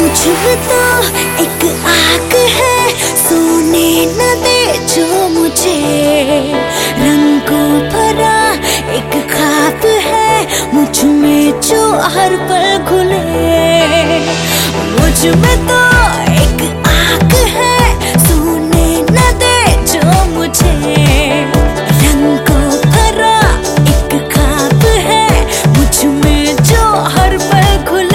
मुझ तो एक आग है, सोने न दे जो मुझे। रंगों भरा एक ख्वाब है मुझ में जो हर पल घुले। मुझ में तो एक आग है, सोने न दे जो मुझे। रंगों भरा एक ख्वाब है मुझ में जो हर पल घुले।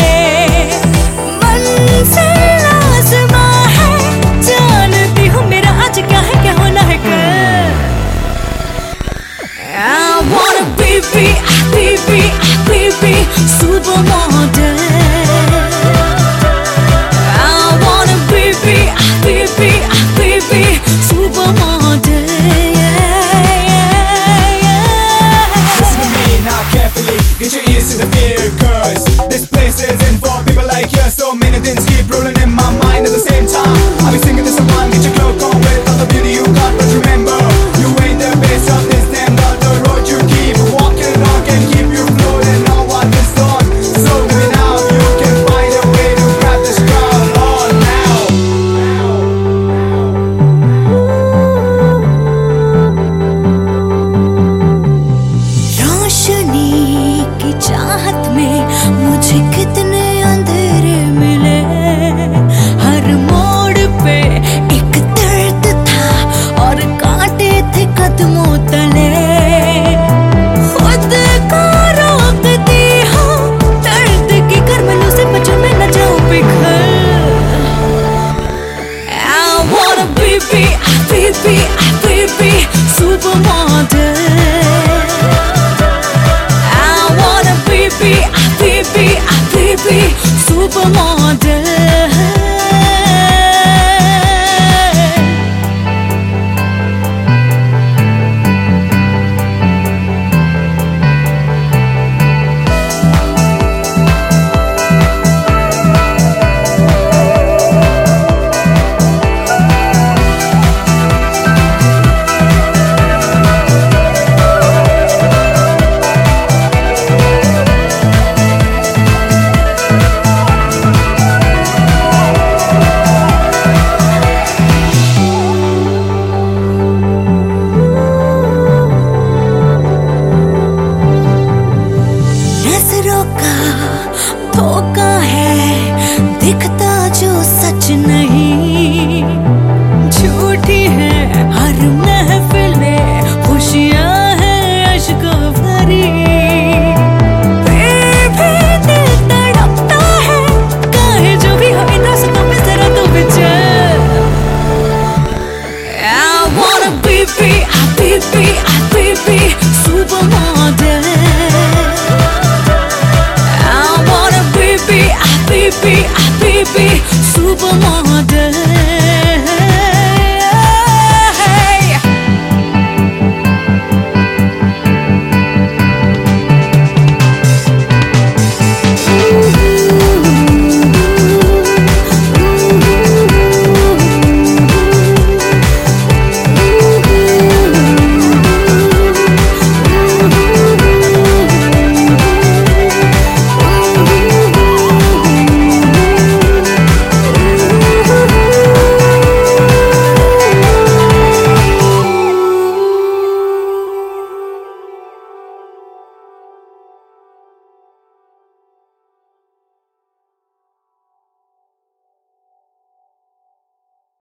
Supermodel. I wanna be supermodel. Listen to me now carefully, get your ears to the fear, cause this place isn't for people like you. So many things keep rolling in my mind at the same time. I'll be singing this song, get your cloak on with all the beauty you got. But remember, you ain't the base of this damn world. The road you keep walking on can keep you floating on what is done. So maybe now you can find a way to grab this crowd on now. रोशनी की चाहत में मुझे कितने अंधेरे मिले। हर मोड़ पे एक दर्द था और कांटे थे कदमों तले। खुद को रोकती हूँ दर्द की गर्मलों से बचूं मैं न जाऊं बिखर। I wanna be supermodel. I wanna be supermodel. धोखा है दिखता जो सच नहीं। झूठी है हर महफिले, खुशियां हैं अश्क भरी। फिर भी दिल तड़पता है, काहे जो भी हो इन रास्तों पे जरा तो विचार। I wanna be supermodel. I wanna be